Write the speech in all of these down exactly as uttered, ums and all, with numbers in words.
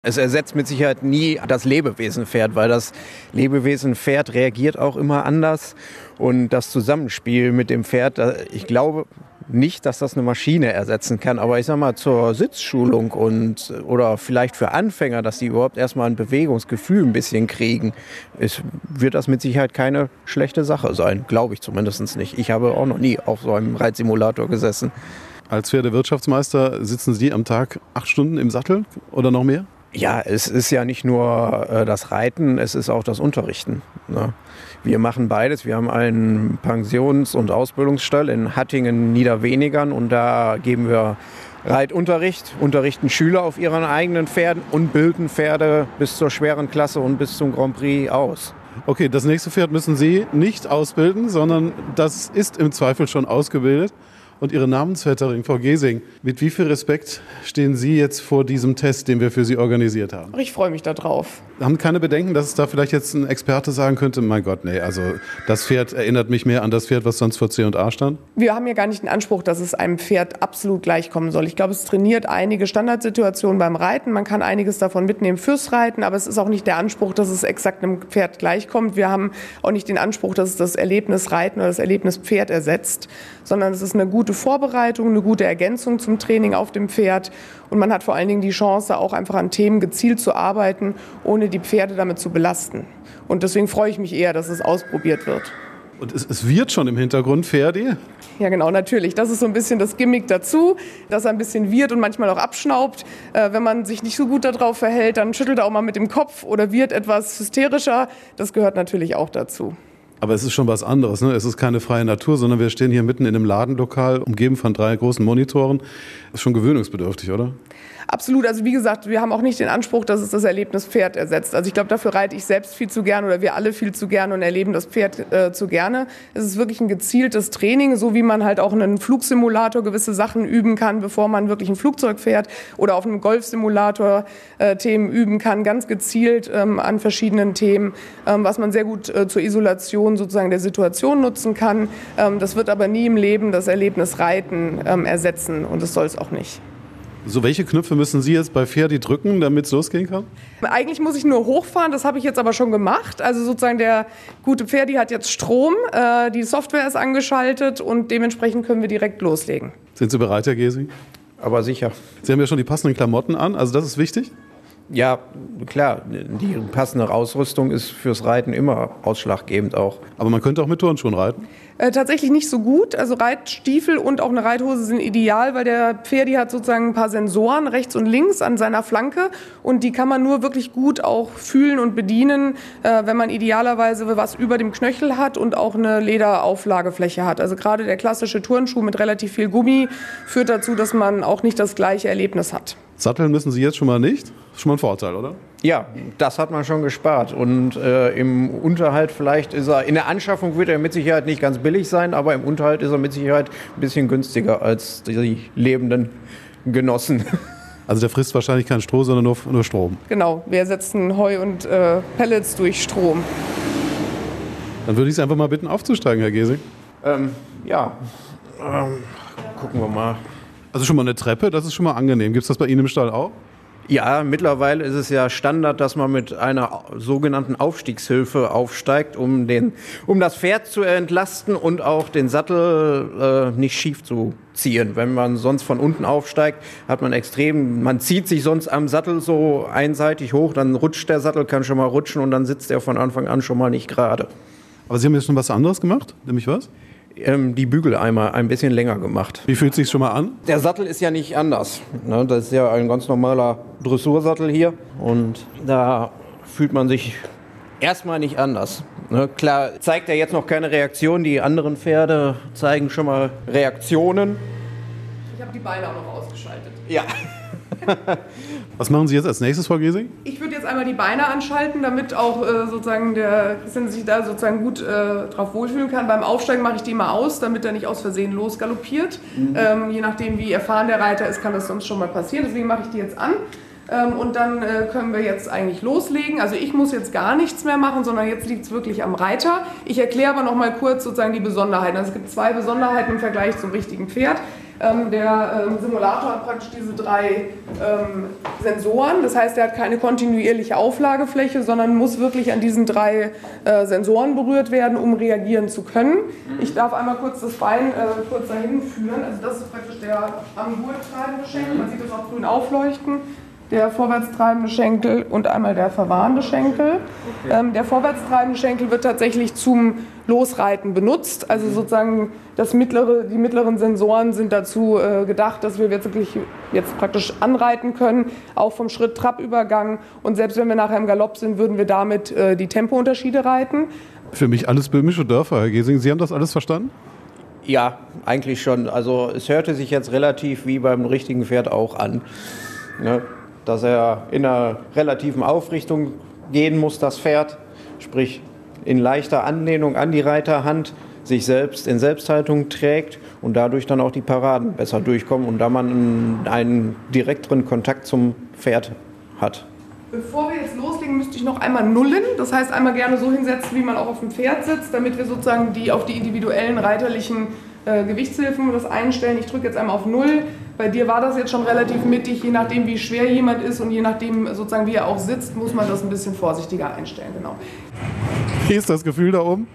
Es ersetzt mit Sicherheit nie das Lebewesen Pferd, weil das Lebewesen Pferd reagiert auch immer anders. Und das Zusammenspiel mit dem Pferd, ich glaube nicht, dass das eine Maschine ersetzen kann. Aber ich sag mal, zur Sitzschulung und oder vielleicht für Anfänger, dass die überhaupt erstmal ein Bewegungsgefühl ein bisschen kriegen, ist, wird das mit Sicherheit keine schlechte Sache sein. Glaube ich zumindest nicht. Ich habe auch noch nie auf so einem Reitsimulator gesessen. Als Pferdewirtschaftsmeister sitzen Sie am Tag acht Stunden im Sattel oder noch mehr? Ja, es ist ja nicht nur äh, das Reiten, es ist auch das Unterrichten. Ne? Wir machen beides. Wir haben einen Pensions- und Ausbildungsstall in Hattingen, Niederwenigern, und da geben wir Reitunterricht, unterrichten Schüler auf ihren eigenen Pferden und bilden Pferde bis zur schweren Klasse und bis zum Grand Prix aus. Okay, das nächste Pferd müssen Sie nicht ausbilden, sondern das ist im Zweifel schon ausgebildet. Und Ihre Namensvetterin, Frau Gesing, mit wie viel Respekt stehen Sie jetzt vor diesem Test, den wir für Sie organisiert haben? Ich freue mich darauf. Haben keine Bedenken, dass es da vielleicht jetzt ein Experte sagen könnte, mein Gott, nee, also das Pferd erinnert mich mehr an das Pferd, was sonst vor C und A stand? Wir haben ja gar nicht den Anspruch, dass es einem Pferd absolut gleichkommen soll. Ich glaube, es trainiert einige Standardsituationen beim Reiten. Man kann einiges davon mitnehmen fürs Reiten, aber es ist auch nicht der Anspruch, dass es exakt einem Pferd gleichkommt. Wir haben auch nicht den Anspruch, dass es das Erlebnis Reiten oder das Erlebnis Pferd ersetzt, sondern es ist eine gute Vorbereitung, eine gute Ergänzung zum Training auf dem Pferd. Und man hat vor allen Dingen die Chance, auch einfach an Themen gezielt zu arbeiten, ohne die Pferde damit zu belasten. Und deswegen freue ich mich eher, dass es ausprobiert wird. Und es, es wird schon im Hintergrund Ferdi? Ja, genau, natürlich. Das ist so ein bisschen das Gimmick dazu, dass er ein bisschen wird und manchmal auch abschnaubt. Äh, wenn man sich nicht so gut darauf verhält, dann schüttelt er auch mal mit dem Kopf oder wird etwas hysterischer. Das gehört natürlich auch dazu. Aber es ist schon was anderes, ne? Es ist keine freie Natur, sondern wir stehen hier mitten in einem Ladenlokal, umgeben von drei großen Monitoren. Das ist schon gewöhnungsbedürftig, oder? Absolut. Also wie gesagt, wir haben auch nicht den Anspruch, dass es das Erlebnis Pferd ersetzt. Also ich glaube, dafür reite ich selbst viel zu gern oder wir alle viel zu gern und erleben das Pferd äh, zu gerne. Es ist wirklich ein gezieltes Training, so wie man halt auch in einem Flugsimulator gewisse Sachen üben kann, bevor man wirklich ein Flugzeug fährt, oder auf einem Golfsimulator äh, Themen üben kann, ganz gezielt ähm, an verschiedenen Themen, ähm, was man sehr gut äh, zur Isolation sozusagen der Situation nutzen kann. Ähm, das wird aber nie im Leben das Erlebnis Reiten ähm, ersetzen, und das soll es auch nicht. So, welche Knöpfe müssen Sie jetzt bei Ferdi drücken, damit es losgehen kann? Eigentlich muss ich nur hochfahren, das habe ich jetzt aber schon gemacht. Also sozusagen der gute Ferdi hat jetzt Strom, äh, die Software ist angeschaltet und dementsprechend können wir direkt loslegen. Sind Sie bereit, Herr Gesing? Aber sicher. Sie haben ja schon die passenden Klamotten an, also das ist wichtig? Ja, klar, die passende Ausrüstung ist fürs Reiten immer ausschlaggebend auch. Aber man könnte auch mit Turnschuhen reiten? Äh, tatsächlich nicht so gut. Also Reitstiefel und auch eine Reithose sind ideal, weil der Pferdi hat sozusagen ein paar Sensoren rechts und links an seiner Flanke, und die kann man nur wirklich gut auch fühlen und bedienen, äh, wenn man idealerweise was über dem Knöchel hat und auch eine Lederauflagefläche hat. Also gerade der klassische Turnschuh mit relativ viel Gummi führt dazu, dass man auch nicht das gleiche Erlebnis hat. Satteln müssen Sie jetzt schon mal nicht? Das ist schon mal ein Vorteil, oder? Ja, das hat man schon gespart. Und äh, im Unterhalt vielleicht ist er, in der Anschaffung wird er mit Sicherheit nicht ganz billig sein, aber im Unterhalt ist er mit Sicherheit ein bisschen günstiger als die lebenden Genossen. Also der frisst wahrscheinlich kein Stroh, sondern nur, nur Strom. Genau, wir ersetzen Heu und äh, Pellets durch Strom. Dann würde ich Sie einfach mal bitten, aufzusteigen, Herr Gesing. Ähm, ja, ähm, gucken wir mal. Also schon mal eine Treppe, das ist schon mal angenehm. Gibt es das bei Ihnen im Stall auch? Ja, mittlerweile ist es ja Standard, dass man mit einer sogenannten Aufstiegshilfe aufsteigt, um, den, um das Pferd zu entlasten und auch den Sattel äh, nicht schief zu ziehen. Wenn man sonst von unten aufsteigt, hat man extrem, man zieht sich sonst am Sattel so einseitig hoch, dann rutscht der Sattel, kann schon mal rutschen und dann sitzt er von Anfang an schon mal nicht gerade. Aber Sie haben jetzt schon was anderes gemacht, nämlich was? Ähm, die Bügeleimer ein bisschen länger gemacht. Wie fühlt es sich schon mal an? Der Sattel ist ja nicht anders. Ne? Das ist ja ein ganz normaler Dressursattel hier. Und da fühlt man sich erstmal nicht anders. Ne? Klar zeigt er jetzt noch keine Reaktion. Die anderen Pferde zeigen schon mal Reaktionen. Ich habe die Beine auch noch ausgeschaltet. Ja. Was machen Sie jetzt als nächstes, Frau Gesing? Ich würde jetzt einmal die Beine anschalten, damit auch äh, sozusagen der Christian sich da sozusagen gut äh, drauf wohlfühlen kann. Beim Aufsteigen mache ich die mal aus, damit er nicht aus Versehen losgaloppiert. Mhm. Ähm, je nachdem, wie erfahren der Reiter ist, kann das sonst schon mal passieren. Deswegen mache ich die jetzt an. Ähm, und dann äh, können wir jetzt eigentlich loslegen. Also ich muss jetzt gar nichts mehr machen, sondern jetzt liegt es wirklich am Reiter. Ich erkläre aber noch mal kurz sozusagen die Besonderheiten. Also es gibt zwei Besonderheiten im Vergleich zum richtigen Pferd. Ähm, der ähm, Simulator hat praktisch diese drei ähm, Sensoren. Das heißt, er hat keine kontinuierliche Auflagefläche, sondern muss wirklich an diesen drei äh, Sensoren berührt werden, um reagieren zu können. Ich darf einmal kurz das Bein äh, kurz dahin führen. Also das ist praktisch der am Gurt treibende Schenkel. Man sieht das auch grün aufleuchten. Der vorwärtstreibende Schenkel und einmal der verwahrende Schenkel. Okay. Ähm, der vorwärtstreibende Schenkel wird tatsächlich zum Losreiten benutzt. Also sozusagen das mittlere, die mittleren Sensoren sind dazu äh, gedacht, dass wir jetzt wirklich jetzt praktisch anreiten können, auch vom Schritt-Trab-Übergang. Und selbst wenn wir nachher im Galopp sind, würden wir damit äh, die Tempounterschiede reiten. Für mich alles böhmische Dörfer, Herr Gesing. Sie haben das alles verstanden? Ja, eigentlich schon. Also es hörte sich jetzt relativ wie beim richtigen Pferd auch an. Ne? Dass er in einer relativen Aufrichtung gehen muss, das Pferd, sprich in leichter Anlehnung an die Reiterhand, sich selbst in Selbsthaltung trägt und dadurch dann auch die Paraden besser durchkommen und da man einen direkteren Kontakt zum Pferd hat. Bevor wir jetzt loslegen, müsste ich noch einmal nullen. Das heißt, einmal gerne so hinsetzen, wie man auch auf dem Pferd sitzt, damit wir sozusagen die auf die individuellen reiterlichen äh, Gewichtshilfen das einstellen. Ich drücke jetzt einmal auf Null. Bei dir war das jetzt schon relativ mittig, je nachdem wie schwer jemand ist und je nachdem sozusagen wie er auch sitzt, muss man das ein bisschen vorsichtiger einstellen. Genau. Wie ist das Gefühl da oben?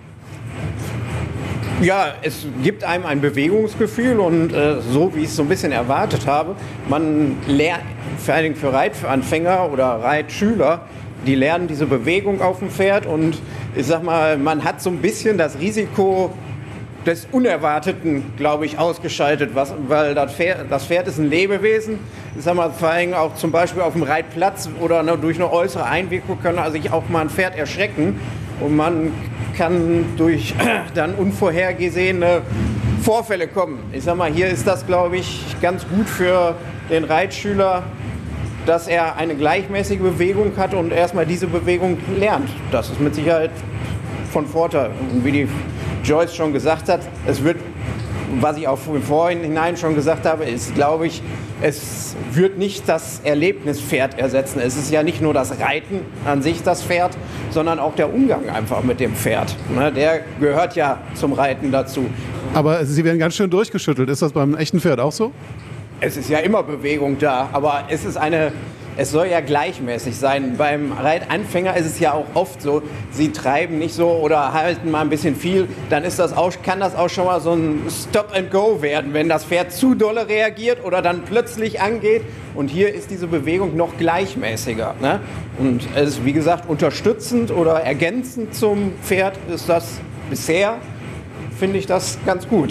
Ja, es gibt einem ein Bewegungsgefühl und äh, so wie ich es so ein bisschen erwartet habe, man lernt, vor allem für Reitanfänger oder Reitschüler, die lernen diese Bewegung auf dem Pferd und ich sag mal, man hat so ein bisschen das Risiko des Unerwarteten, glaube ich, ausgeschaltet, was, weil das Pferd, das Pferd ist ein Lebewesen. Ich sag mal, vor allem auch zum Beispiel auf dem Reitplatz oder ne, durch eine äußere Einwirkung können also sich auch mal ein Pferd erschrecken und man kann durch dann unvorhergesehene Vorfälle kommen. Ich sag mal, hier ist das, glaube ich, ganz gut für den Reitschüler, dass er eine gleichmäßige Bewegung hat und erstmal diese Bewegung lernt. Das ist mit Sicherheit von Vorteil. Und wie die Joyce schon gesagt hat, es wird, was ich auch im Vorhinein schon gesagt habe, ist, glaube ich, es wird nicht das Erlebnispferd ersetzen. Es ist ja nicht nur das Reiten an sich, das Pferd, sondern auch der Umgang einfach mit dem Pferd. Der gehört ja zum Reiten dazu. Aber Sie werden ganz schön durchgeschüttelt. Ist das beim echten Pferd auch so? Es ist ja immer Bewegung da, aber es ist eine... Es soll ja gleichmäßig sein. Beim Reitanfänger ist es ja auch oft so, sie treiben nicht so oder halten mal ein bisschen viel, dann ist das auch, kann das auch schon mal so ein Stop and Go werden, wenn das Pferd zu dolle reagiert oder dann plötzlich angeht. Und hier ist diese Bewegung noch gleichmäßiger. Ne? Und es ist, wie gesagt, unterstützend oder ergänzend zum Pferd ist das bisher, finde ich das ganz gut.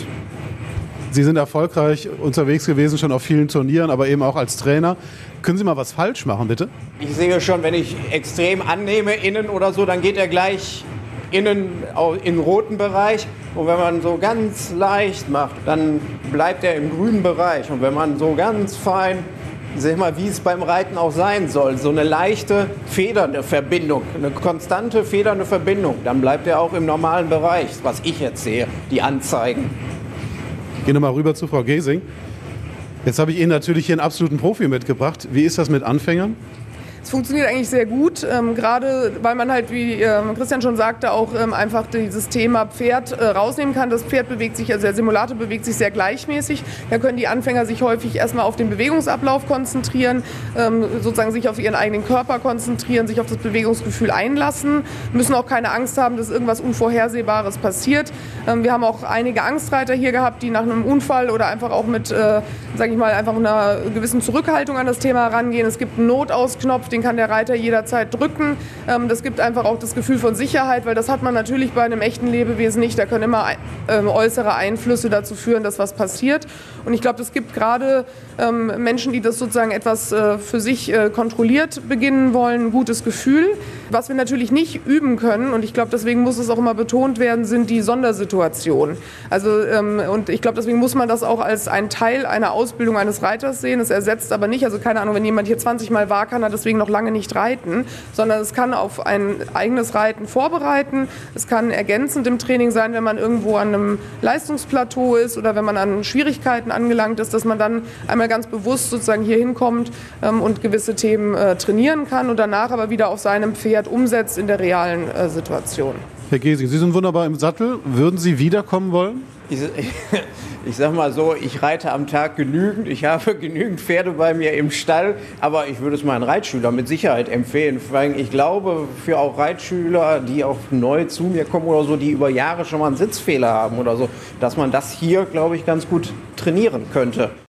Sie sind erfolgreich unterwegs gewesen, schon auf vielen Turnieren, aber eben auch als Trainer. Können Sie mal was falsch machen, bitte? Ich sehe schon, wenn ich extrem annehme, innen oder so, dann geht er gleich innen in den roten Bereich. Und wenn man so ganz leicht macht, dann bleibt er im grünen Bereich. Und wenn man so ganz fein, sag mal, wie es beim Reiten auch sein soll, so eine leichte, federnde Verbindung, eine konstante, federnde Verbindung, dann bleibt er auch im normalen Bereich, was ich jetzt sehe, die Anzeigen. Gehen wir mal rüber zu Frau Gesing. Jetzt habe ich Ihnen natürlich hier einen absoluten Profi mitgebracht. Wie ist das mit Anfängern? Es funktioniert eigentlich sehr gut, ähm, gerade weil man halt, wie ähm, Christian schon sagte, auch ähm, einfach dieses Thema Pferd äh, rausnehmen kann. Das Pferd bewegt sich, also der Simulator bewegt sich sehr gleichmäßig. Da können die Anfänger sich häufig erstmal auf den Bewegungsablauf konzentrieren, ähm, sozusagen sich auf ihren eigenen Körper konzentrieren, sich auf das Bewegungsgefühl einlassen, müssen auch keine Angst haben, dass irgendwas Unvorhersehbares passiert. Ähm, wir haben auch einige Angstreiter hier gehabt, die nach einem Unfall oder einfach auch mit, äh, sage ich mal, einfach einer gewissen Zurückhaltung an das Thema rangehen. Es gibt einen Notausknopf, den kann der Reiter jederzeit drücken. Das gibt einfach auch das Gefühl von Sicherheit, weil das hat man natürlich bei einem echten Lebewesen nicht. Da können immer äußere Einflüsse dazu führen, dass was passiert. Und ich glaube, es gibt gerade Menschen, die das sozusagen etwas für sich kontrolliert beginnen wollen, ein gutes Gefühl. Was wir natürlich nicht üben können, und ich glaube, deswegen muss es auch immer betont werden, sind die Sondersituationen. Also, und ich glaube, deswegen muss man das auch als einen Teil einer Ausbildung eines Reiters sehen. Es ersetzt aber nicht, also keine Ahnung, wenn jemand hier zwanzig Mal war, kann er deswegen noch lange nicht reiten, sondern es kann auf ein eigenes Reiten vorbereiten. Es kann ergänzend im Training sein, wenn man irgendwo an einem Leistungsplateau ist oder wenn man an Schwierigkeiten angelangt ist, dass man dann einmal ganz bewusst sozusagen hier hinkommt ähm, und gewisse Themen äh, trainieren kann und danach aber wieder auf seinem Pferd umsetzt in der realen äh, Situation. Herr Gesing, Sie sind wunderbar im Sattel. Würden Sie wiederkommen wollen? Ich, ich sag mal so, ich reite am Tag genügend, ich habe genügend Pferde bei mir im Stall, aber ich würde es meinen Reitschülern mit Sicherheit empfehlen. Vor allem, ich glaube, für auch Reitschüler, die auch neu zu mir kommen oder so, die über Jahre schon mal einen Sitzfehler haben oder so, dass man das hier, glaube ich, ganz gut trainieren könnte.